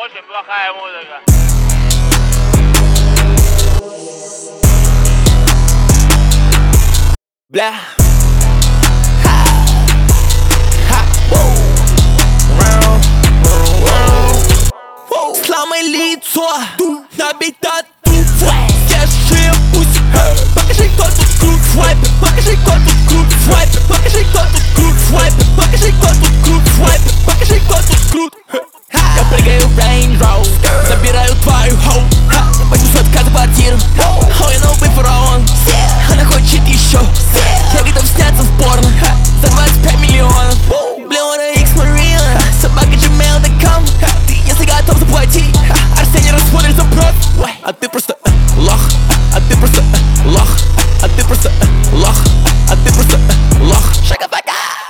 Очень плохая музыка. Бля. Сломай лицо, набей тату. Скажи пусть, покажи, кто тут крут. Свайпер, покажи, кто тут крут. Свайпер, покажи, кто тут крут. Свайпер, покажи, кто тут крут. Свайпер, покажи, кто тут крут. Я прыгаю в Range Rover, забираю твою хоу. 800 каждую квартиру. Oh, я новый фараон. Она хочет еще. Я готов сняться в порно за 25 миллионов. Блюра X Marina, собака gmail.com. Ты если готов заплатить, Арсений рассмотришь запрос. А ты просто лох, а ты просто лох, а ты просто лох, а ты просто лох. Шага-бага.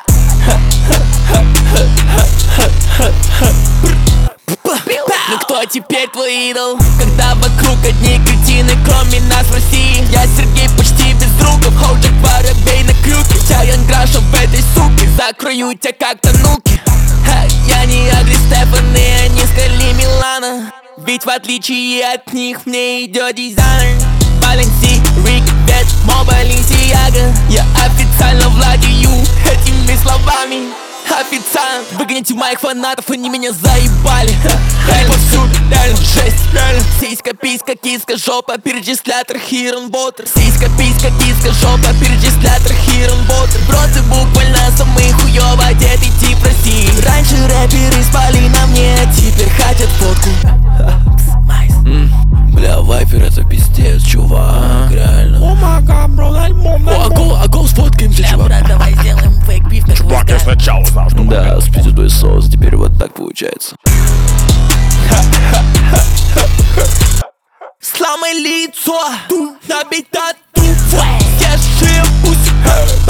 Ну кто теперь твой идол? Когда вокруг одни кретины, кроме нас в России. Я Сергей почти без другов, Ходжик воробей на крюке. Тяян Граша в этой суке, закрою тебя как тануки. Я не Агли Стефан и они Скали Милана. Ведь в отличие от них мне идет дизайнер. Баленси, Рик, Бет, Мо Баленсиага. Я официально владею этими словами. Официант, выгоните моих фанатов, они меня заебали. Реально повсюду, реально жесть, реально. Сиська, писька, киска, жопа, перечислятор, хирон, ботер. Сиська, писька, киска, жопа, перечислятор, хирон, ботер. Бро, ты буквально самый хуёво одетый тип России. Раньше рэперы спали на мне, теперь хотят фотку. Бля, вайпер это пиздец, чувак, реально. О май гад, бро, альбом. А гол сфоткаемся, чувак. Брат, давай сделаем фейк-биф, как Чувак, я сначала знал, что Да, с пиздой соус, теперь вот так получается. Сломай лицо, набей тату. Скажи пусть,